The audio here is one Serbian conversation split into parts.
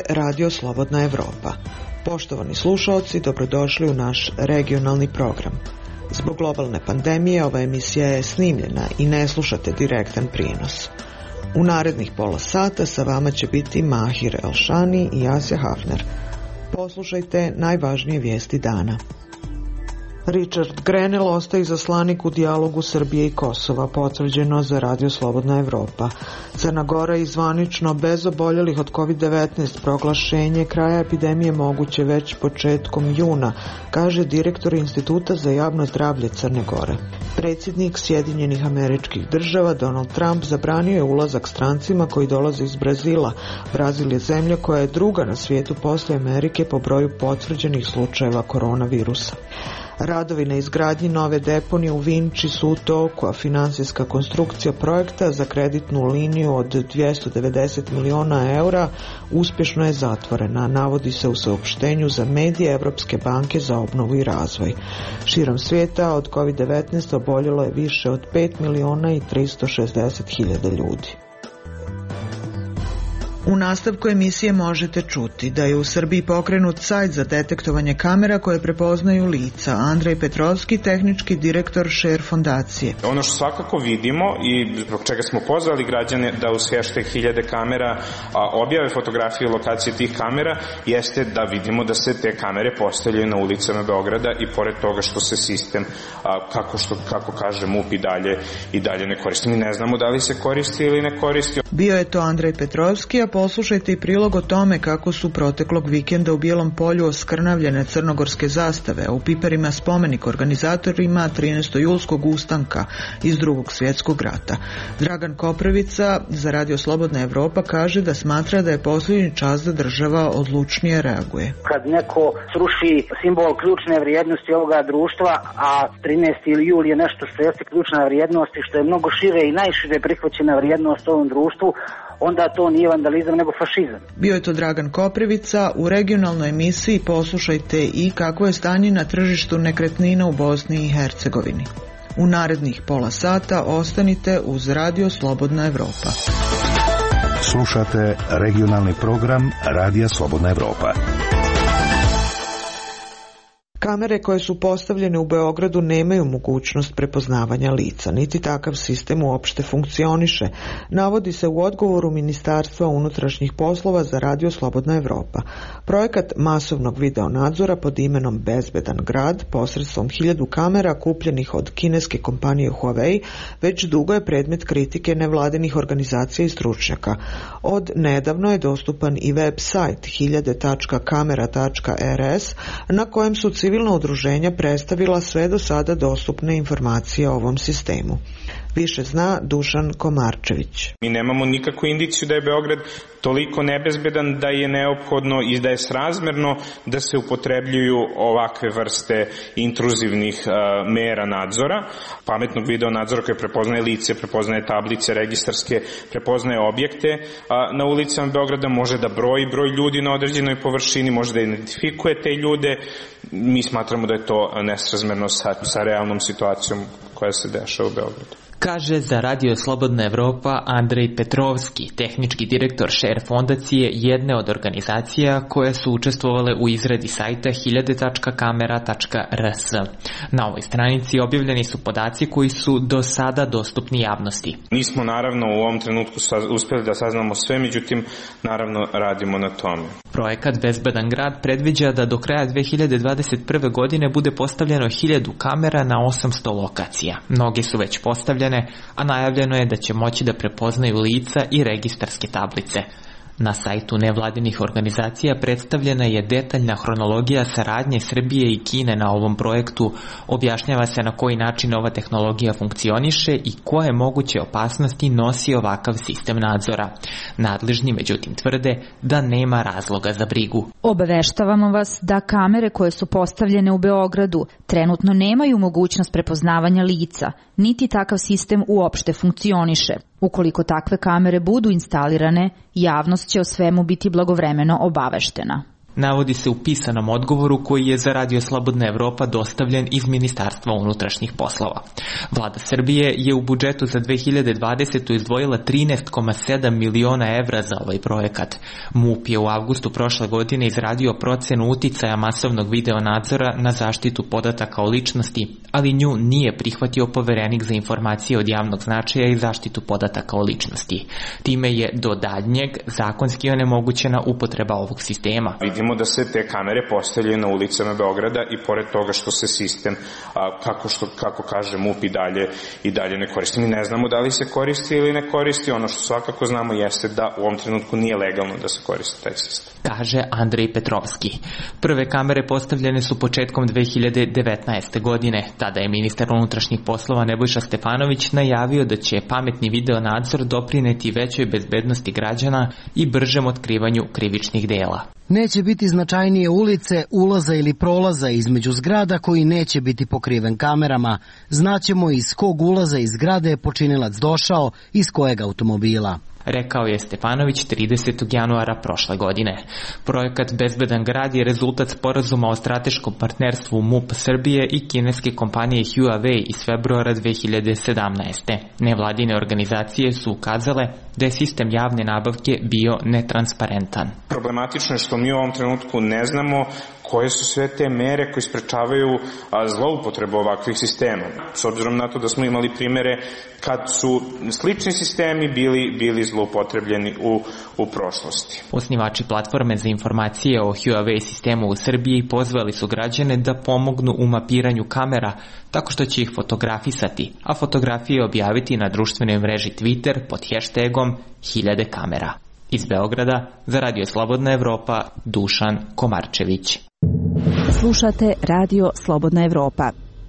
je Radio Slobodna Evropa. Poštovani slušaoci, dobrodošli u naš regionalni program. Zbog globalne pandemije ova emisija je snimljena i ne slušate direktan prijenos. U narednih pola sata sa vama će biti Mahir Elšani i Asja Hafner. Poslušajte najvažnije vijesti dana. Richard Grenell ostaje izaslanik u dijalogu Srbije i Kosova, potvrđeno za Radio Slobodna Evropa. Crna Gora je zvanično bez oboljelih od COVID-19, proglašenje kraja epidemije moguće već početkom juna, kaže direktor Instituta za javno zdravlje Crne Gore. Predsjednik Sjedinjenih Američkih Država Donald Trump zabranio je ulazak strancima koji dolaze iz Brazila. Brazil je zemlja koja je druga na svijetu poslije Amerike po broju potvrđenih slučajeva koronavirusa. Radovi na izgradnji nove deponije u Vinči su u toku, a financijska konstrukcija projekta za kreditnu liniju od 290 miliona eura uspješno je zatvorena, navodi se u saopštenju za medije Evropske banke za obnovu i razvoj. Širom svijeta od COVID-19 oboljelo je više od 5 miliona i 360 hiljada ljudi. U nastavku emisije možete čuti da je u Srbiji pokrenut sajt za detektovanje kamera koje prepoznaju lica. Andrej Petrovski, tehnički direktor Share fondacije. Ono što svakako vidimo i zbog čega smo pozvali građane da uz hashtag 1000 kamera objave fotografije i lokacije tih kamera, jeste da vidimo da se te kamere postavljaju na ulicama Beograda i pored toga što se sistem, kako kaže MUP, i dalje ne koristi. Mi ne znamo da li se koristi ili ne koristi. Bio je to Andrej Petrovski, a poslušajte i prilog o tome kako su proteklog vikenda u Bijelom Polju oskrnavljene crnogorske zastave, a u Piperima spomenik organizatorima 13. julskog ustanka iz Drugog svjetskog rata. Dragan Koprivica za Radio Slobodna Evropa kaže da smatra da je posljednji čas da država odlučnije reaguje. Kad neko sruši simbol ključne vrijednosti ovoga društva, a 13. jul je nešto što jeste ključna vrijednost i što je mnogo šire i najšire prihvaćena vrijednost ovom društvu, onda to nije vandalizam nego fašizam. Bio je to Dragan Koprivica. U regionalnoj emisiji poslušajte i kako je stanje na tržištu nekretnina u Bosni i Hercegovini. U narednih pola sata ostanite uz Radio Slobodna Evropa. Slušate regionalni program Radija Slobodna Evropa. Kamere koje su postavljene u Beogradu nemaju mogućnost prepoznavanja lica, niti takav sistem uopšte funkcioniše, navodi se u odgovoru Ministarstva unutrašnjih poslova za Radio Slobodna Evropa. Projekat masovnog videonadzora pod imenom Bezbedan grad posredstvom 1000 kamera kupljenih od kineske kompanije Huawei već dugo je predmet kritike nevladinih organizacija i stručnjaka. Od nedavno je dostupan i web sajt 1000.kamera.rs na kojem su civilna udruženja predstavila sve do sada dostupne informacije o ovom sistemu. Više zna Dušan Komarčević. Mi nemamo nikakvu indiciju da je Beograd toliko nebezbedan da je neophodno i da je srazmerno da se upotrebljuju ovakve vrste intruzivnih mera nadzora, pametnog video nadzora koji prepoznaje lice, prepoznaje tablice registarske, prepoznaje objekte na ulicama Beograda, može da broji broj ljudi na određenoj površini, može da identifikuje te ljude. Mi smatramo da je to nesrazmerno sa realnom situacijom koja se dešava u Beogradu. Kaže za Radio Slobodna Evropa Andrej Petrovski, tehnički direktor Share fondacije, jedne od organizacija koje su učestvovale u izradi sajta 1000.kamera.rs. Na ovoj stranici objavljeni su podaci koji su do sada dostupni javnosti. Nismo naravno u ovom trenutku uspjeli da saznamo sve, međutim naravno radimo na tome. Projekat Bezbedan grad predviđa da do kraja 2021. godine bude postavljeno 1000 kamera na 800 lokacija. Mnoge su već postavljene, a najavljeno je da će moći da prepoznaju lica i registarske tablice. Na sajtu nevladinih organizacija predstavljena je detaljna hronologija saradnje Srbije i Kine na ovom projektu, objašnjava se na koji način ova tehnologija funkcioniše i koje moguće opasnosti nosi ovakav sistem nadzora. Nadležni međutim tvrde da nema razloga za brigu. Obaveštavamo vas da kamere koje su postavljene u Beogradu trenutno nemaju mogućnost prepoznavanja lica, niti takav sistem uopšte funkcioniše. Ukoliko takve kamere budu instalirane, javnost će o svemu biti blagovremeno obaveštena. Navodi se u pisanom odgovoru koji je za Radio Slobodna Evropa dostavljen iz Ministarstva unutrašnjih poslova. Vlada Srbije je u budžetu za 2020. izdvojila 13,7 miliona evra za ovaj projekat. MUP je u avgustu prošle godine izradio procenu uticaja masovnog video nadzora na zaštitu podataka o ličnosti, ali nju nije prihvatio Poverenik za informacije od javnog značaja i zaštitu podataka o ličnosti. Time je do daljnjeg zakonski onemogućena upotreba ovog sistema. Vidimo da se te kamere postavljaju na ulicama Beograda i pored toga što se sistem, kako kaže MUP, i dalje ne koristi. Mi ne znamo da li se koristi ili ne koristi. Ono što svakako znamo jeste da u ovom trenutku nije legalno da se koristi taj sistem. Kaže Andrej Petrovski. Prve kamere postavljene su početkom 2019. godine. Tada je ministar unutrašnjih poslova Nebojša Stefanović najavio da će pametni video nadzor doprineti većoj bezbednosti građana i bržem otkrivanju krivičnih dela. Neće biti značajnije ulice, ulaza ili prolaza između zgrada koji neće biti pokriven kamerama. Znaćemo iz kog ulaza iz zgrade je počinilac došao, iz kojeg automobila. Rekao je Stefanović 30. januara prošle godine. Projekat Bezbedan grad je rezultat sporazuma o strateškom partnerstvu MUP Srbije i kineske kompanije Huawei iz februara 2017. Nevladine organizacije su ukazale da je sistem javne nabavke bio netransparentan. Problematično je što mi u ovom trenutku ne znamo koje su sve te mere koje sprečavaju zloupotrebu ovakvih sistema. S obzirom na to da smo imali primere kad su slični sistemi bili zloupotrebljeni u prošlosti. Osnivači platforme za informacije o Huawei sistemu u Srbiji pozvali su građane da pomognu u mapiranju kamera tako što će ih fotografisati, a fotografije objaviti na društvenoj mreži Twitter pod hashtagom 1000 kamera. Iz Beograda za Radio Slobodna Evropa, Dušan Komarčević. Slušate Radio Slobodna Evropa.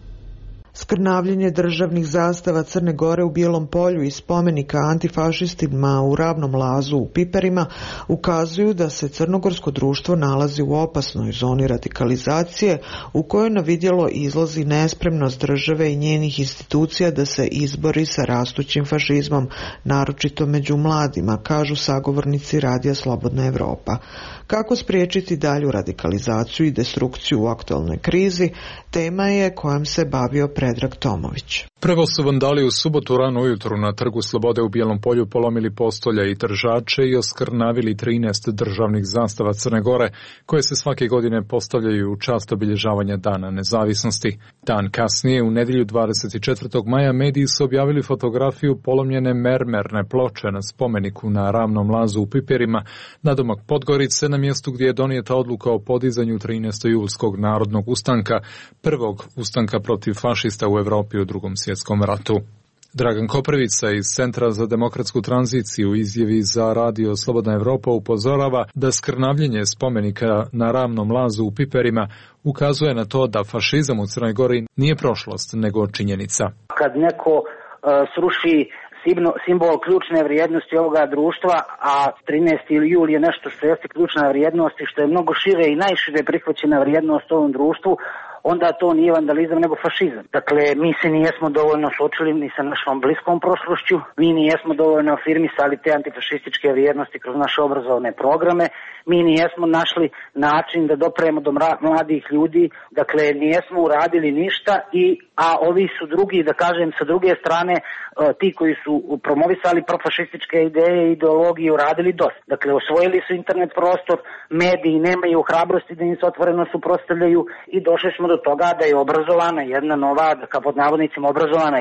Skrnavljenje državnih zastava Crne Gore u Bijelom Polju i spomenika antifašistima u Ravnom Lazu u Piperima ukazuju da se crnogorsko društvo nalazi u opasnoj zoni radikalizacije u kojoj na vidjelo izlazi nespremnost države i njenih institucija da se izbori sa rastućim fašizmom, naročito među mladima, kažu sagovornici Radija Slobodna Evropa. Kako spriječiti dalju radikalizaciju i destrukciju u aktualnoj krizi, tema je kojom se bavio Predrag Tomović. Prvo su vandali u subotu rano ujutru na Trgu Slobode u Bijelom Polju polomili postolja i držače i oskrnavili 13 državnih zastava Crne Gore, koje se svake godine postavljaju u čast obilježavanja Dana nezavisnosti. Dan kasnije, u nedjelju 24. maja, mediji su objavili fotografiju polomljene mermerne ploče na spomeniku na Ravnom Lazu u Piperima, nadomak Podgorice, na mjestu gdje je donijeta odluka o podizanju 13. julskog narodnog ustanka, prvog ustanka protiv fašista u Evropi u Drugom svjetskom ratu. Dragan Koprivica iz Centra za demokratsku tranziciju u izjavi za Radio Slobodna Evropa upozorava da skrnavljenje spomenika na Ravnom Lazu u Piperima ukazuje na to da fašizam u Crnoj Gori nije prošlost, nego činjenica. Kad neko sruši simbol ključne vrijednosti ovoga društva, a 13. jul je nešto što jeste ključna vrijednost i što je mnogo šire i najšire prihvaćena vrijednost u ovom društvu, onda to nije vandalizam nego fašizam. Dakle, mi se nijesmo dovoljno suočili ni sa našom bliskom prošlošću, mi nijesmo dovoljno afirmisali te antifašističke vrijednosti kroz naše obrazovne programe, mi nijesmo našli način da dopremo do mladih ljudi, dakle, nijesmo uradili ništa, a ovi su drugi, da kažem, sa druge strane, ti koji su promovisali profašističke ideje i ideologiju uradili dosta. Dakle, osvojili su internet prostor, mediji nemaju hrabrosti da im se otvoreno suprotstavljaju i došli smo do toga da je obrazovana jedna nova, da pod navodnicima obrazovana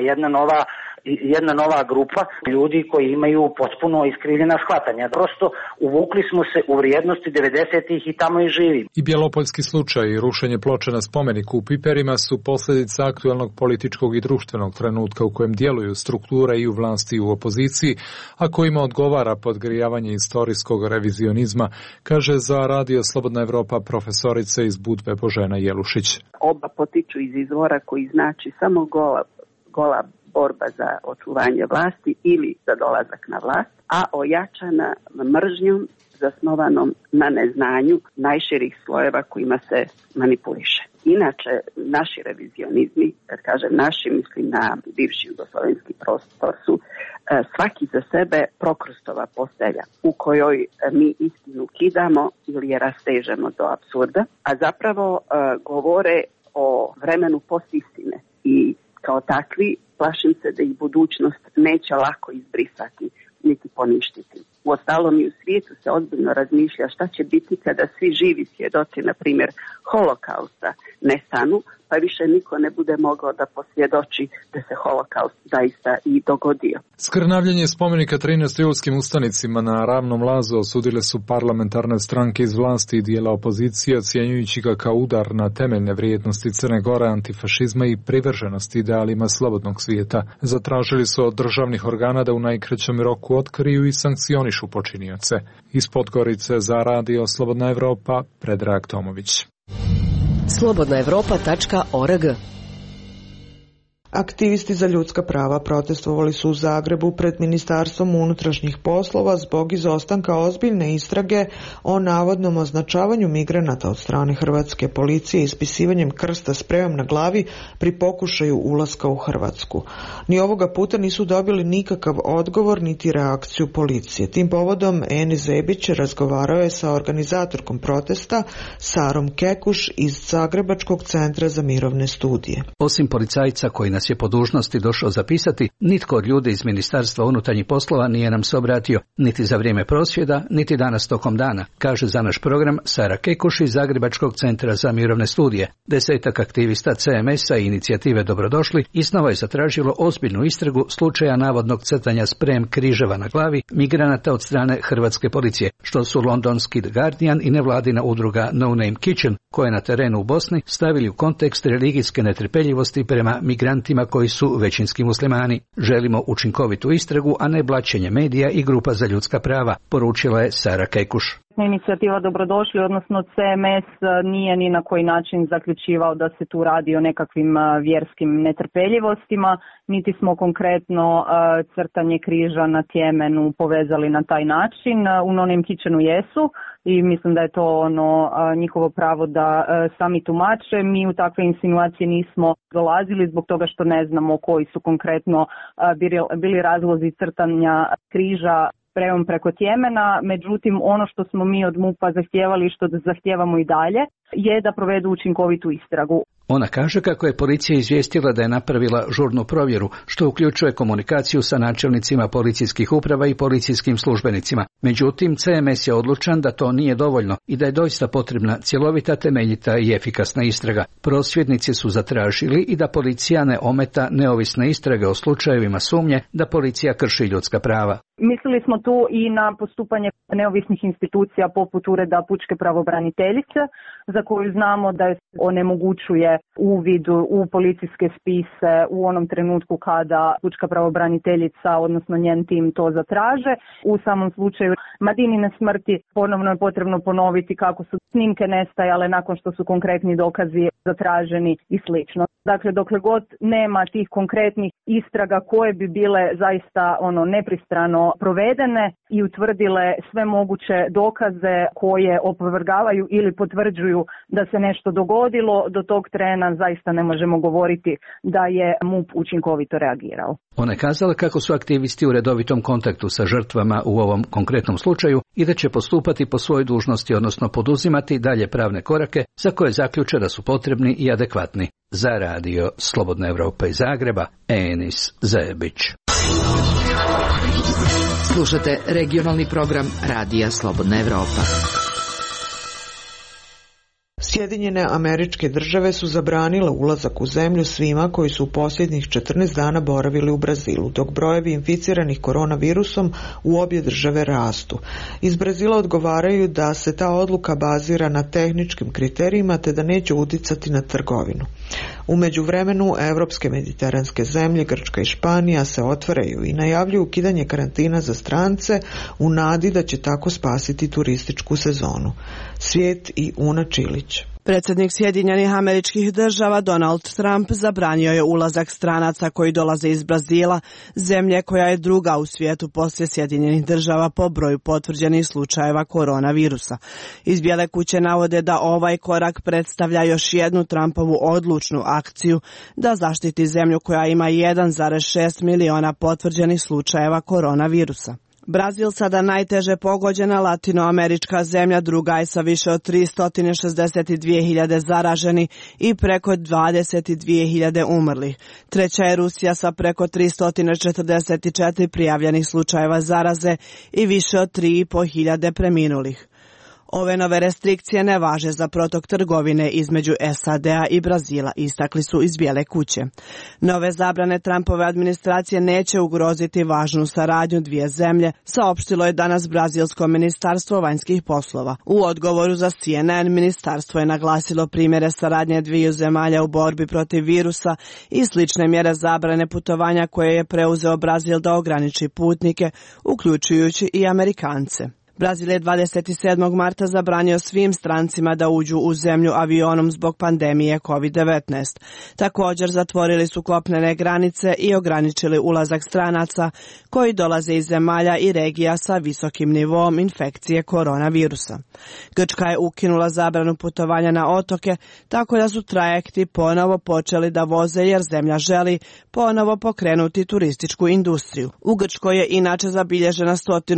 jedna nova grupa ljudi koji imaju potpuno iskrivljena shvatanja. Prosto uvukli smo se u vrijednosti 90-ih i tamo i živimo. I bjelopoljski slučaj i rušenje ploče na spomeniku u Piperima su posljedica aktualnog političkog i društvenog trenutka u kojem djeluju strukture i u vlasti i u opoziciji, a kojima odgovara podgrijavanje istorijskog revizionizma, kaže za Radio Slobodna Evropa profesorica iz Budve Božena Jelušić. Oba potiču iz izvora koji znači samo gola borba za očuvanje vlasti ili za dolazak na vlast, a ojačana mržnjom zasnovanom na neznanju najširih slojeva kojima se manipuliše. Inače, naši revizionizmi, kad kažem naši, mislim na bivši jugoslovenski prostor, su svaki za sebe prokrustova postelja u kojoj mi istinu kidamo ili je rastežemo do apsurda, a zapravo govore o vremenu postistine i kao takvi plašim se da ih budućnost neće lako izbrisati niti poništiti. Uostalom i u svijetu se ozbiljno razmišlja šta će biti kada svi živi svjedoci, na primjer, holokausta nestanu, pa više niko ne bude mogao da posvjedoči da se holokaust zaista i dogodio. Skrnavljanje spomenika 13 julskim ustanicima na Ravnom lazu osudile su parlamentarne stranke iz vlasti i dijela opozicije, ocjenjujući ga kao udar na temeljne vrijednosti Crne Gore, antifašizma i privrženosti idealima slobodnog svijeta. Zatražili su od državnih organa da u najkraćem roku otkriju i sankcionišu počinioce. Iz Podgorice za Radio Slobodna Evropa, Predrag Tomović. slobodnaevropa.org. Aktivisti za ljudska prava protestovali su u Zagrebu pred Ministarstvom unutrašnjih poslova zbog izostanka ozbiljne istrage o navodnom označavanju migranata od strane hrvatske policije ispisivanjem krsta sprejom na glavi pri pokušaju ulaska u Hrvatsku. Ni ovoga puta nisu dobili nikakav odgovor niti reakciju policije. Tim povodom Enis Zebić razgovarao je sa organizatorkom protesta Sarom Kekuš iz Zagrebačkog centra za mirovne studije. Osim policajca koji nas je po dužnosti došao zapisati, nitko od ljudi iz Ministarstva unutarnjih poslova nije nam se obratio, niti za vrijeme prosvjeda, niti danas tokom dana, kaže za naš program Sara Kekuš iz Zagrebačkog centra za mirovne studije. 10 aktivista CMS-a i inicijative Dobrodošli iznova je zatražilo ozbiljnu istragu slučaja navodnog crtanja sprejom križeva na glavi migranata od strane hrvatske policije, što su londonski The Guardian i nevladina udruga No Name Kitchen, koje na terenu u Bosni stavili u kontekst religijske netrpeljivosti prema migrantima koji su većinski muslimani. Želimo učinkovitu istragu, a ne blaćenje medija i grupa za ljudska prava, poručila je Sara Kekuš. Inicijativa Dobrodošli, odnosno CMS, nije ni na koji način zaključivao da se tu radi o nekakvim vjerskim netrpeljivostima, niti smo konkretno crtanje križa na Tjemenu povezali na taj način. U No Name Kitchenu jesu i mislim da je to njihovo pravo da sami tumače. Mi u takve insinuacije nismo dolazili zbog toga što ne znamo koji su konkretno bili razlozi crtanja križa sprejom preko Tjemena, međutim ono što smo mi od MUP-a zahtijevali i što zahtijevamo i dalje je da provedu učinkovitu istragu. Ona kaže kako je policija izvijestila da je napravila žurnu provjeru, što uključuje komunikaciju sa načelnicima policijskih uprava i policijskim službenicima. Međutim, CMS je odlučan da to nije dovoljno i da je doista potrebna cjelovita, temeljita i efikasna istraga. Prosvjednici su zatražili i da policija ne ometa neovisne istrage o slučajevima sumnje da policija krši ljudska prava. Mislili smo tu i na postupanje neovisnih institucija poput Ureda pučke pravobraniteljice, za koju znamo da je onemogućuje uvid u policijske spise u onom trenutku kada pučka pravobraniteljica, odnosno njen tim, to zatraže. U samom slučaju Madinine smrti ponovno je potrebno ponoviti kako su snimke nestajale nakon što su konkretni dokazi zatraženi i slično. Dakle, dokle god nema tih konkretnih istraga koje bi bile zaista nepristrano provedene i utvrdile sve moguće dokaze koje opovrgavaju ili potvrđuju da se nešto dogodilo, do tog trena zaista ne možemo govoriti da je MUP učinkovito reagirao. Ona je kazala kako su aktivisti u redovitom kontaktu sa žrtvama u ovom konkretnom slučaju i da će postupati po svojoj dužnosti, odnosno poduzimati dalje pravne korake za koje zaključe da su potrebni i adekvatni. Za Radio Slobodna Evropa iz Zagreba, Enis Zebić. Slušate regionalni program Radija Slobodna Evropa. Sjedinjene Američke Države su zabranile ulazak u zemlju svima koji su u posljednjih 14 dana boravili u Brazilu, dok brojevi inficiranih koronavirusom u obje države rastu. Iz Brazila odgovaraju da se ta odluka bazira na tehničkim kriterijima te da neće utjecati na trgovinu. U međuvremenu, evropske mediteranske zemlje, Grčka i Španija, se otvaraju i najavljuju ukidanje karantina za strance u nadi da će tako spasiti turističku sezonu. Svijet i Una Čilić. Predsjednik Sjedinjenih Američkih Država Donald Trump zabranio je ulazak stranaca koji dolaze iz Brazila, zemlje koja je druga u svijetu poslije Sjedinjenih Država po broju potvrđenih slučajeva koronavirusa. Iz Bijele kuće navode da ovaj korak predstavlja još jednu Trumpovu odlučnu akciju da zaštiti zemlju koja ima 1,6 miliona potvrđenih slučajeva koronavirusa. Brazil, sada najteže pogođena latinoamerička zemlja, druga je sa više od 362.000 zaraženih i preko 22.000 umrlih. Treća je Rusija sa preko 344 prijavljenih slučajeva zaraze i više od 3.500 preminulih. Ove nove restrikcije ne važe za protok trgovine između SAD-a i Brazila, istakli su iz Bijele kuće. Nove zabrane Trumpove administracije neće ugroziti važnu saradnju dvije zemlje, saopštilo je danas Brazilsko ministarstvo vanjskih poslova. U odgovoru za CNN ministarstvo je naglasilo primjere saradnje dviju zemalja u borbi protiv virusa i slične mjere zabrane putovanja koje je preuzeo Brazil da ograniči putnike, uključujući i Amerikance. Brazil je 27. marta zabranio svim strancima da uđu u zemlju avionom zbog pandemije COVID-19. Također zatvorili su kopnene granice i ograničili ulazak stranaca koji dolaze iz zemalja i regija sa visokim nivom infekcije koronavirusa. Grčka je ukinula zabranu putovanja na otoke, tako da su trajekti ponovo počeli da voze jer zemlja želi ponovo pokrenuti turističku industriju. U Grčkoj je inače zabilježena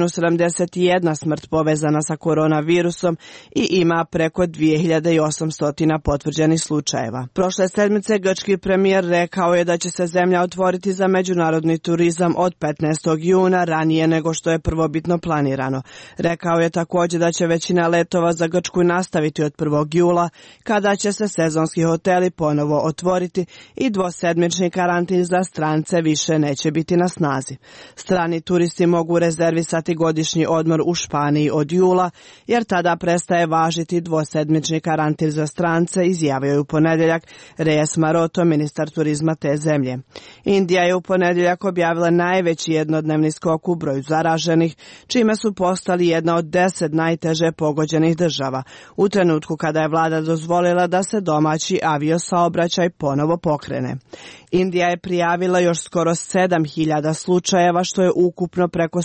171 smrt povezana sa koronavirusom i ima preko 2800 potvrđenih slučajeva. Prošle sedmice grčki premijer rekao je da će se zemlja otvoriti za međunarodni turizam od 15. juna ranije nego što je prvobitno planirano. Rekao je također da će većina letova za Grčku nastaviti od 1. jula, kada će se sezonski hoteli ponovo otvoriti i dvosedmični karantin za strance više neće biti na snazi. Strani turisti mogu rezervisati godišnji odmor u Španiji od jula, jer tada prestaje važiti dvosedmični karantin za strance, izjavio je u ponedjeljak Reyes Maroto, ministar turizma te zemlje. Indija je u ponedjeljak objavila najveći jednodnevni skok u broju zaraženih, čime su postali jedna od 10 najteže pogođenih država, u trenutku kada je vlada dozvolila da se domaći aviosaobraćaj ponovo pokrene. Indija je prijavila još skoro 7.000 slučajeva, što je ukupno preko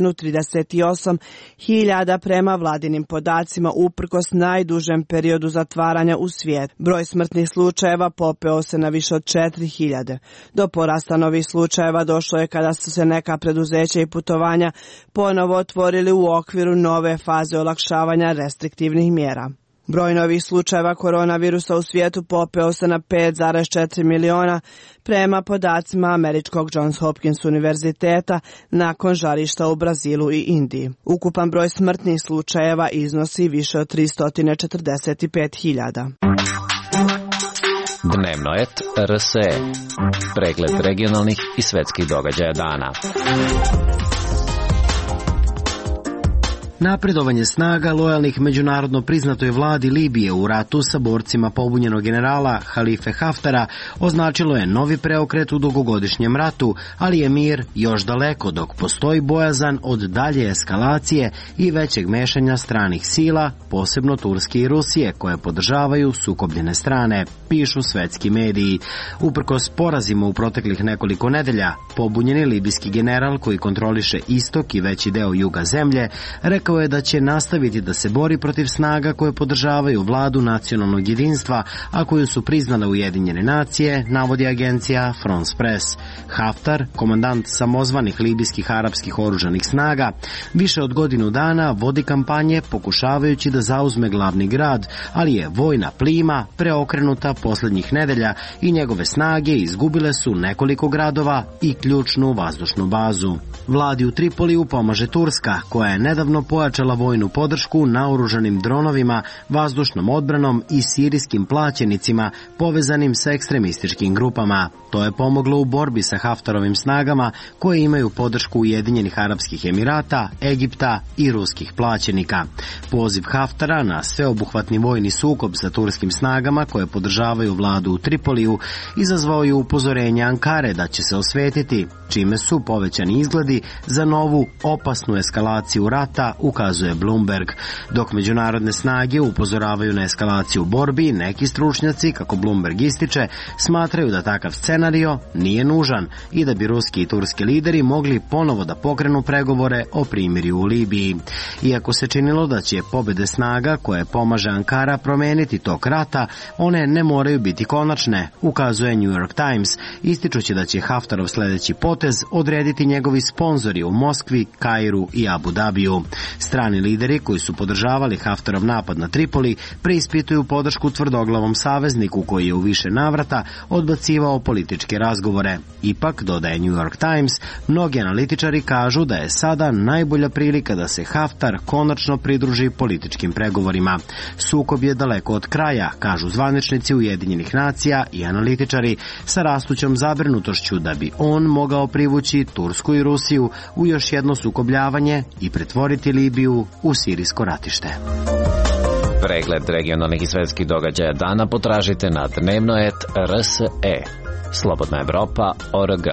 138.000 prema vladinim podacima uprkos najdužem periodu zatvaranja u svijetu. Broj smrtnih slučajeva popeo se na više od 4.000. Do porasta novih slučajeva došlo je kada su se neka preduzeća i putovanja ponovo otvorili u okviru nove faze olakšavanja restriktivnih mjera. Broj novih slučajeva koronavirusa u svijetu popeo se na 5,4 miliona prema podacima američkog Johns Hopkins univerziteta nakon žarišta u Brazilu i Indiji. Ukupan broj smrtnih slučajeva iznosi više od 345.000. Dnevnoet RSE. Pregled regionalnih i svetskih događaja dana. Napredovanje snaga lojalnih međunarodno priznatoj vladi Libije u ratu sa borcima pobunjenog generala Halife Haftara označilo je novi preokret u dugogodišnjem ratu, ali je mir još daleko dok postoji bojazan od dalje eskalacije i većeg mešanja stranih sila, posebno Turske i Rusije, koje podržavaju sukobljene strane, pišu svetski mediji. Uprkos porazima u proteklih nekoliko nedelja, pobunjeni libijski general koji kontroliše istok i veći deo juga zemlje, rekao je da će nastaviti da se bori protiv snaga koje podržavaju vladu nacionalnog jedinstva, a koju su priznale Ujedinjene nacije, navodi agencija France Press. Haftar, komandant samozvanih libijskih arapskih oružanih snaga, više od godinu dana vodi kampanje pokušavajući da zauzme glavni grad, ali je vojna plima preokrenuta posljednjih nedelja i njegove snage izgubile su nekoliko gradova i ključnu vazdušnu bazu. Vladi u Tripoliju pomaže Turska, koja je nedavno pojačala vojnu podršku naoružanim dronovima, vazdušnom odbranom i sirijskim plaćenicima povezanim sa ekstremističkim grupama. To je pomoglo u borbi sa Haftarovim snagama koje imaju podršku Ujedinjenih Arapskih Emirata, Egipta i ruskih plaćenika. Poziv Haftara na sveobuhvatni vojni sukob sa turskim snagama koje podržavaju vladu u Tripoliju izazvao je upozorenje Ankare da će se osvetiti, čime su povećani izgledi za novu opasnu eskalaciju rata ukazuje Bloomberg. Dok međunarodne snage upozoravaju na eskalaciju borbi, neki stručnjaci, kako Bloomberg ističe, smatraju da takav scenario nije nužan i da bi ruski i turski lideri mogli ponovo da pokrenu pregovore o primirju u Libiji. Iako se činilo da će pobede snaga koje pomaže Ankara promeniti tok rata, one ne moraju biti konačne, ukazuje New York Times, ističući da će Haftarov sledeći potez odrediti njegovi sponzori u Moskvi, Kairu i Abu Dabiju. Strani lideri koji su podržavali Haftarov napad na Tripoli preispituju podršku tvrdoglavom savezniku koji je u više navrata odbacivao političke razgovore. Ipak, dodaje New York Times, mnogi analitičari kažu da je sada najbolja prilika da se Haftar konačno pridruži političkim pregovorima. Sukob je daleko od kraja, kažu zvaničnici Ujedinjenih nacija i analitičari, sa rastućom zabrinutošću da bi on mogao privući Tursku i Rusiju u još jedno sukobljavanje i pretvoriti Libiju u sirijsko ratište. Pregled regionalnih i svetskih događaja dana potražite na dnevno.rs.e. Slobodna Evropa.org.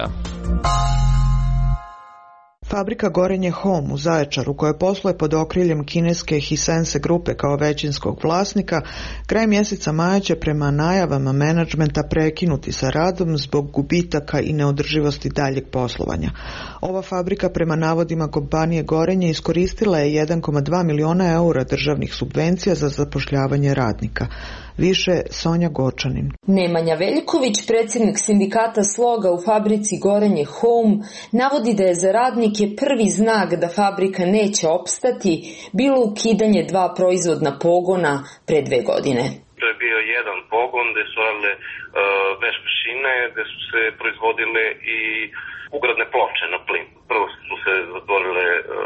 Fabrika Gorenje Home u Zaječaru, koja posluje pod okriljem kineske Hisense grupe kao većinskog vlasnika, kraj mjeseca maja će prema najavama menadžmenta prekinuti sa radom zbog gubitaka i neodrživosti daljeg poslovanja. Ova fabrika prema navodima kompanije Gorenje iskoristila je 1,2 miliona eura državnih subvencija za zapošljavanje radnika. Više Sonja Gočanin. Nemanja Veljković, predsjednik sindikata Sloga u fabrici Gorenje Home, navodi da je za radnike prvi znak da fabrika neće opstati bilo ukidanje 2 proizvodna pogona pre 2 godine. To je bio jedan pogon gde su radile veš mašine, gde su se proizvodile i ugradne ploče na plin. Prvo su se zatvorile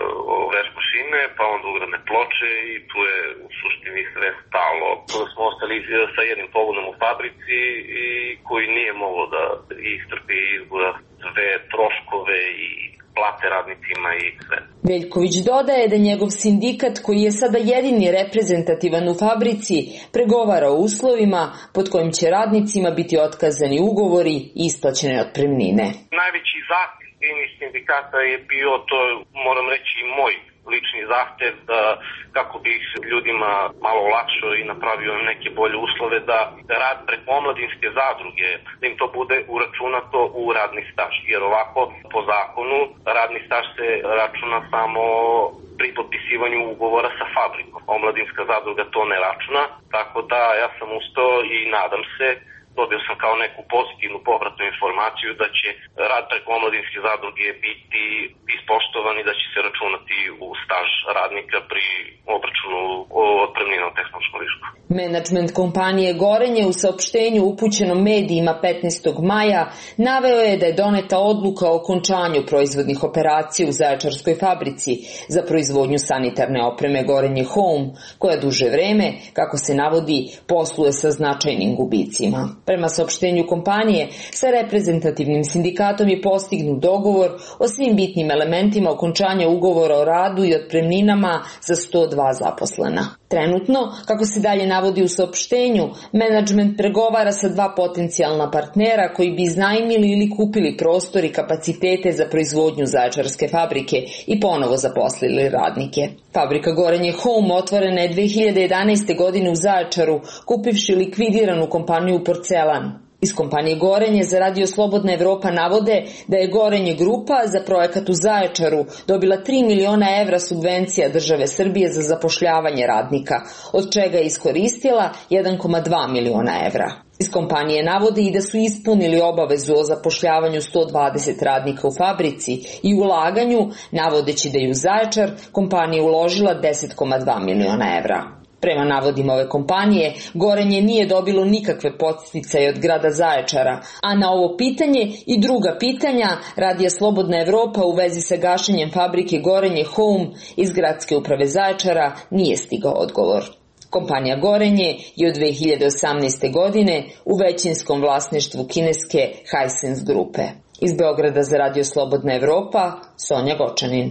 veš mašine, pa onda ugradne ploče i tu je u suštini sve stalo. Prvo smo ostali sa jednim pogonom u fabrici i koji nije moglo da istrpi izgura sve troškove i plate radnicima i sve. Veljković dodaje da njegov sindikat, koji je sada jedini reprezentativan u fabrici, pregovara o uslovima pod kojim će radnicima biti otkazani ugovori i isplaćene otpremnine. Najveći zahtev sindikata je bio, to moram reći i moj lični zahtev, da kako bi ljudima malo olakšao i napravio neke bolje uslove, da rad preko omladinske zadruge, da im to bude uračunato u radni staž. Jer ovako, po zakonu, radni staž se računa samo pri potpisivanju ugovora sa fabrikom. Omladinska zadruga to ne računa, tako da ja sam ustao i nadam se, dobio sam kao neku pozitivnu povratnu informaciju da će rad preko omladinske zadruge biti ispoštovan i da će se računati u staž radnika pri obračunu otpremnina u tehnološkom višku. Menadžment kompanije Gorenje u saopštenju upućenom medijima 15. maja naveo je da je doneta odluka o okončanju proizvodnih operacija u Zaječarskoj fabrici za proizvodnju sanitarne opreme Gorenje Home, koja duže vreme, kako se navodi, posluje sa značajnim gubicima. Prema saopštenju kompanije, sa reprezentativnim sindikatom je postignut dogovor o svim bitnim elementima okončanja ugovora o radu i otpremninama za 102 zaposlena. Trenutno, kako se dalje navodi u saopštenju, menadžment pregovara sa 2 potencijalna partnera koji bi iznajmili ili kupili prostor i kapacitete za proizvodnju Zaječarske fabrike i ponovo zaposlili radnike. Fabrika Gorenje Home otvorena je 2011. godine u Zaječaru, kupivši likvidiranu kompaniju Porcelan. Iz kompanije Gorenje za Radio Slobodna Evropa navode da je Gorenje grupa za projekat u Zaječaru dobila 3 miliona evra subvencija države Srbije za zapošljavanje radnika, od čega je iskoristila 1,2 miliona evra. Iz kompanije navode i da su ispunili obavezu o zapošljavanju 120 radnika u fabrici i ulaganju, navodeći da je u Zaječar kompanija uložila 10,2 miliona evra. Prema navodima ove kompanije, Gorenje nije dobilo nikakve podsticaje od grada Zaječara, a na ovo pitanje i druga pitanja Radija Slobodna Evropa u vezi sa gašenjem fabrike Gorenje Home iz gradske uprave Zaječara nije stigao odgovor. Kompanija Gorenje je od 2018. godine u većinskom vlasništvu kineske Hisense grupe. Iz Beograda za Radio Slobodna Evropa, Sonja Gočanin.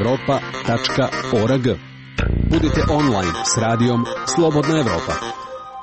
slobodnaevropa.org. Budite online s radijom Slobodna Evropa.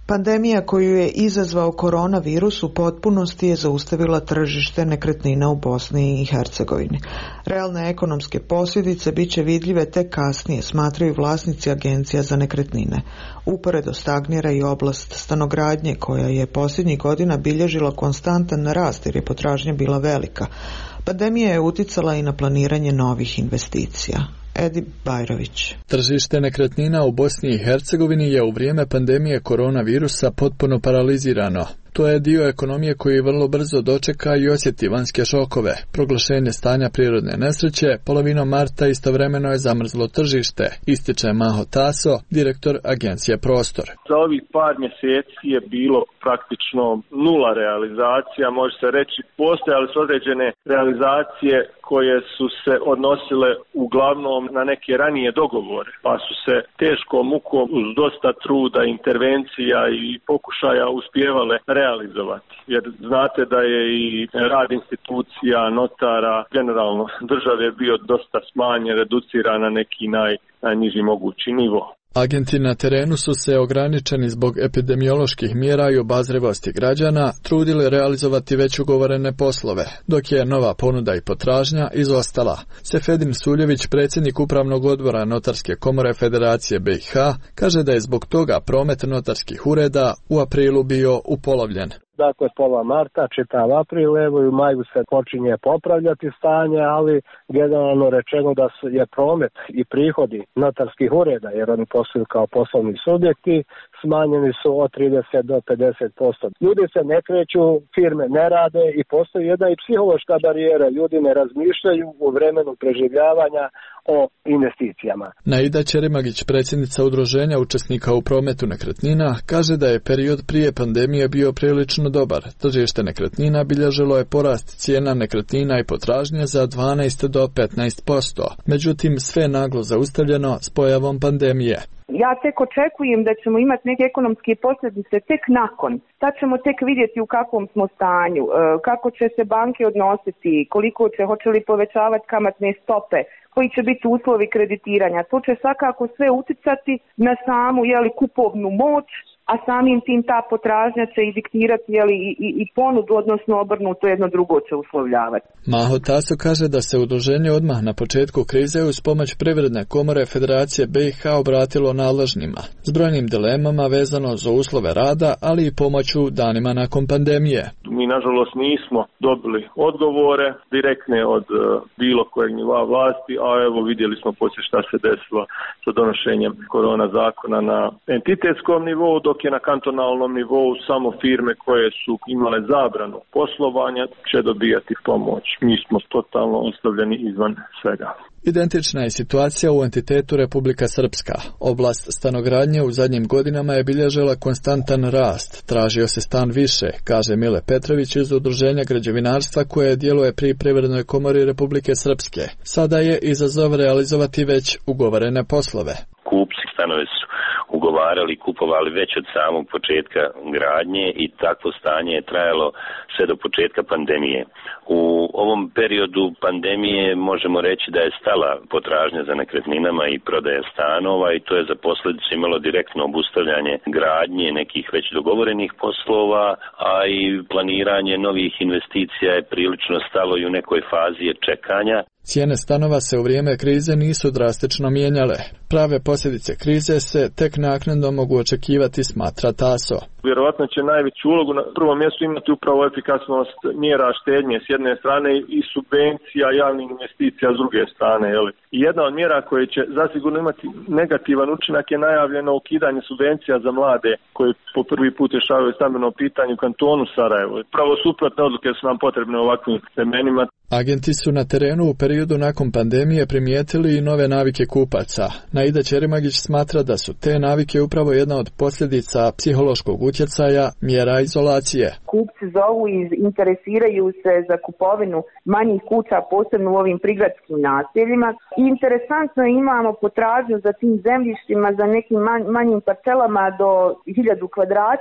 Pandemija koju je izazvao koronavirus u potpunosti je zaustavila tržište nekretnina u Bosni i Hercegovini. Realne ekonomske posljedice bit će vidljive tek kasnije, smatraju vlasnici agencija za nekretnine. Uporedo stagnira i oblast stanogradnje koja je posljednjih godina bilježila konstantan rast jer je potražnja bila velika. Pandemija je uticala i na planiranje novih investicija. Edi Bajrović. Tržište nekretnina u Bosni i Hercegovini je u vrijeme pandemije koronavirusa potpuno paralizirano. To je dio ekonomije koji vrlo brzo dočeka i osjeti vanjske šokove. Proglašenje stanja prirodne nesreće, polovinom marta istovremeno je zamrzlo tržište, ističe Maho Taso, direktor agencije Prostor. Za ovih par mjeseci je bilo praktično nula realizacija, može se reći, postojale su određene realizacije koje su se odnosile uglavnom na neke ranije dogovore, pa su se teškom mukom uz dosta truda, intervencija i pokušaja uspijevale realizovati. Jer znate da je i rad institucija, notara, generalno države bio dosta smanjen, reduciran na neki najniži mogući nivo. Agenti na terenu su se ograničeni zbog epidemioloških mjera i obazrivosti građana trudili realizovati već ugovorene poslove, dok je nova ponuda i potražnja izostala. Sefedin Suljević, predsjednik Upravnog odbora Notarske komore Federacije BiH, kaže da je zbog toga promet notarskih ureda u aprilu bio upolovljen. Dakle, pola marta, čitav april, evo i u maju se počinje popravljati stanje, ali generalno rečeno da je promet i prihodi notarskih ureda, jer oni posluju kao poslovni subjekti, smanjeni su od 30 do 50%. Ljudi se ne kreću, firme ne rade i postoji jedna i psihološka barijera. Ljudi ne razmišljaju u vremenu preživljavanja o investicijama. Naida Čerimagić, predsjednica udruženja učesnika u prometu nekretnina, kaže da je period prije pandemije bio prilično dobar. Tržište nekretnina bilježilo je porast cijena nekretnina i potražnje za 12 do 15%. Međutim, sve je naglo zaustavljeno s pojavom pandemije. Ja tek očekujem da ćemo imati neke ekonomske posljedice tek nakon. Tad ćemo tek vidjeti u kakvom smo stanju, kako će se banke odnositi, hoće li povećavati kamatne stope, koji će biti uslovi kreditiranja. To će svakako sve uticati na samu kupovnu moć, a samim tim ta potražnja će i diktirati i ponudu, odnosno obrnuto jedno drugo će uslovljavati. Maho Taso kaže da se udruženje odmah na početku krize uz pomoć Privredne komore Federacije BiH obratilo nadležnima s brojnim dilemama vezano za uslove rada, ali i pomoću danima nakon pandemije. Mi nažalost nismo dobili odgovore direktne od bilo kojeg nivoa vlasti, a evo vidjeli smo poslije šta se desilo sa donošenjem korona zakona na entitetskom nivou, dok je na kantonalnom nivou samo firme koje su imale zabranu poslovanja će dobijati pomoć. Mi smo totalno ostavljeni izvan svega. Identična je situacija u entitetu Republika Srpska. Oblast stanogradnje u zadnjim godinama je bilježila konstantan rast. Tražio se stan više, kaže Mile Petrović iz Udruženja građevinarstva koje djeluje pri Privrednoj komori Republike Srpske. Sada je izazov realizovati već ugovorene poslove. Kupci stanove su ugovarali i kupovali već od samog početka gradnje i takvo stanje je trajalo sve do početka pandemije. U ovom periodu pandemije možemo reći da je stala potražnja za nekretninama i prodaja stanova i to je za posljedicu imalo direktno obustavljanje gradnje nekih već dogovorenih poslova, a i planiranje novih investicija je prilično stalo i u nekoj fazi je čekanja. Cijene stanova se u vrijeme krize nisu drastično mijenjale. Prave posljedice krize se tek naknadno mogu očekivati, smatra Taso. Vjerovatno će najveću ulogu na prvom mjestu imati upravo efikasnost mjera štednje s jedne strane i subvencija javnih investicija s druge strane. I jedna od mjera koje će zasigurno imati negativan učinak je najavljeno ukidanje subvencija za mlade koji po prvi put rješavaju stambeno pitanje u kantonu Sarajevo. Pravo suprotne odluke su nam potrebne u ovakvim vremenima. Agenti su na terenu u periodu nakon pandemije primijetili i nove navike kupaca. Naida Čerimagić smatra da su te navike upravo jedna od posljedica psihološkog utjecaja mjera izolacije. Kupci zovu i interesiraju se za kupovinu manjih kuća, posebno u ovim prigradskim naseljima. I interesantno imamo potražnju za tim zemljištima, za nekim manjim parcelama do 1000 kvadrata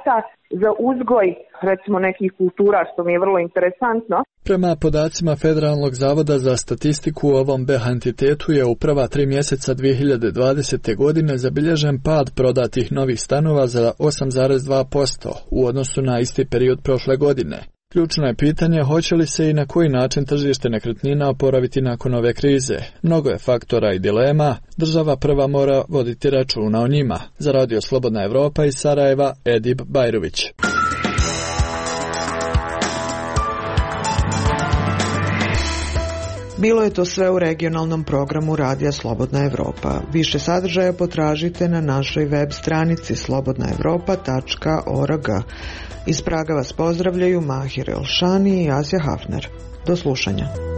za uzgoj recimo nekih kultura, što mi je vrlo interesantno. Prema podacima Federalnog zavoda za statistiku, u ovom B entitetu je u prva 3 mjeseca 2020. godine zabilježen pad prodatih novih stanova za 8,2% u odnosu na isti period prošle godine. Ključno je pitanje hoće li se i na koji način tržište nekretnina oporaviti nakon ove krize. Mnogo je faktora i dilema, država prva mora voditi računa o njima. Za Radio Slobodna Evropa iz Sarajeva, Edip Bajrović. Bilo je to sve u regionalnom programu Radija Slobodna Evropa. Više sadržaja potražite na našoj web stranici slobodnaevropa.org. Iz Praga vas pozdravljaju Mahir Elšani i Asja Hafner. Do slušanja.